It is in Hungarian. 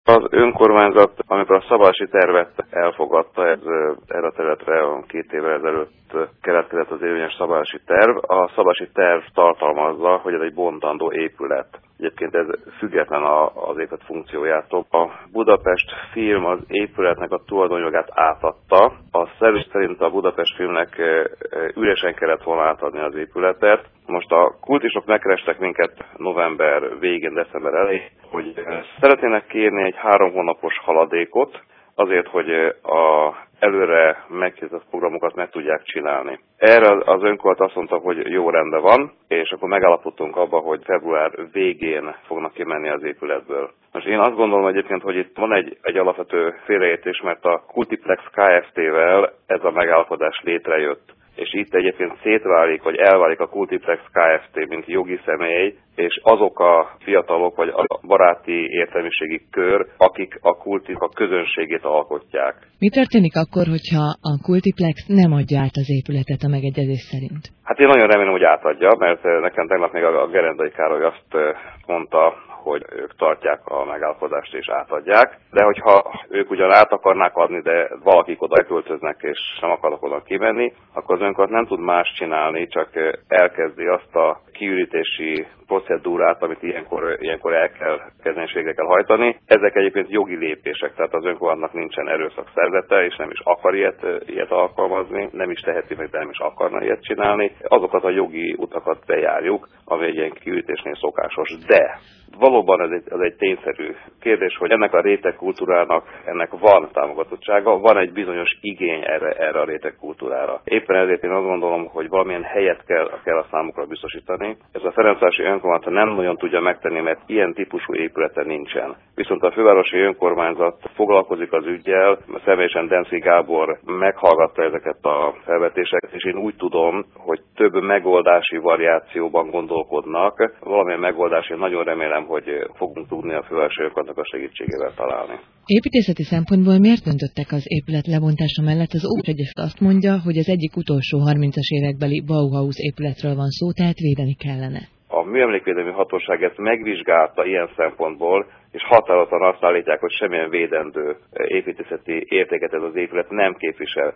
Az önkormányzat, amikor a szabályzási tervet elfogadta, erre a területre 2 évvel ezelőtt keletkezett az érvényes szabályzási terv. A szabályzási terv tartalmazza, hogy ez egy bontandó épület. Egyébként ez független az épület funkciójától. A Budapest Film az épületnek a tulajdonjogát átadta. A szerződés szerint a Budapest Filmnek üresen kellett volna átadni az épületet. Most a kultisok megkerestek minket november végén, december elején, hogy szeretnének kérni egy 3 hónapos haladékot, azért, hogy a előre megkészített programokat meg tudják csinálni. Erre az önkormányzat azt mondta, hogy jó, rendben van, és akkor megállapodtunk abba, hogy február végén fognak kimenni az épületből. Most én azt gondolom egyébként, hogy itt van egy alapvető félreértés, mert a Kultiplex Kft-vel ez a megállapodás létrejött. És itt egyébként szétválik, vagy elválik a Kultiplex Kft., mint jogi személy, és azok a fiatalok, vagy a baráti értelmiségi kör, akik a Kultiplex közönségét alkotják. Mi történik akkor, hogyha a Kultiplex nem adja át az épületet a megegyezés szerint? Hát én nagyon remélem, hogy átadja, mert nekem tegnap még a Gerendai Károly azt mondta, hogy ők tartják a megállapodást és átadják, de hogyha ők ugyan át akarnák adni, de valakik oda költöznek és nem akarnak oda kimenni, akkor az önkormányzat nem tud más csinálni, csak elkezdi azt a kiürítési procedúrát, amit ilyenkor el kell kezdeni és végre kell hajtani. Ezek egyébként jogi lépések, tehát az önkormányzatnak nincsen erőszakszervezete, és nem is akar ilyet alkalmazni, nem is teheti meg, de nem is akarna ilyet csinálni. Azokat a jogi utakat bejárjuk, ami egy ilyen kiürítésnél szokásos. De valóban ez egy tényszerű kérdés, hogy ennek a rétegkultúrának ennek van támogatottsága, van egy bizonyos igény erre a rétegkultúrára. Éppen ezért én azt gondolom, hogy valamilyen helyet kell a számukra biztosítani. Ez a Ferencvárosi önkormányzat nem nagyon tudja megtenni, mert ilyen típusú épülete nincsen. Viszont a fővárosi önkormányzat foglalkozik az üggyel, személyesen Demszky Gábor meghallgatta ezeket a felvetéseket, és én úgy tudom, hogy több megoldási variációban gondolkodnak. Valamilyen megoldás, én nagyon remélem, hogy fogunk tudni a fővárosi önkormányzatnak a segítségével találni. Építészeti szempontból miért döntöttek az épület lebontása mellett? Az Óvegyes azt mondja, hogy az egyik utolsó 30-as évekbeli Bauhaus épületről van szó, tehát védeni kellene. A Műemlékvédelmi Hatóság ezt megvizsgálta ilyen szempontból, és határozottan azt állítják, hogy semmilyen védendő építészeti értéket ez az épület nem képvisel.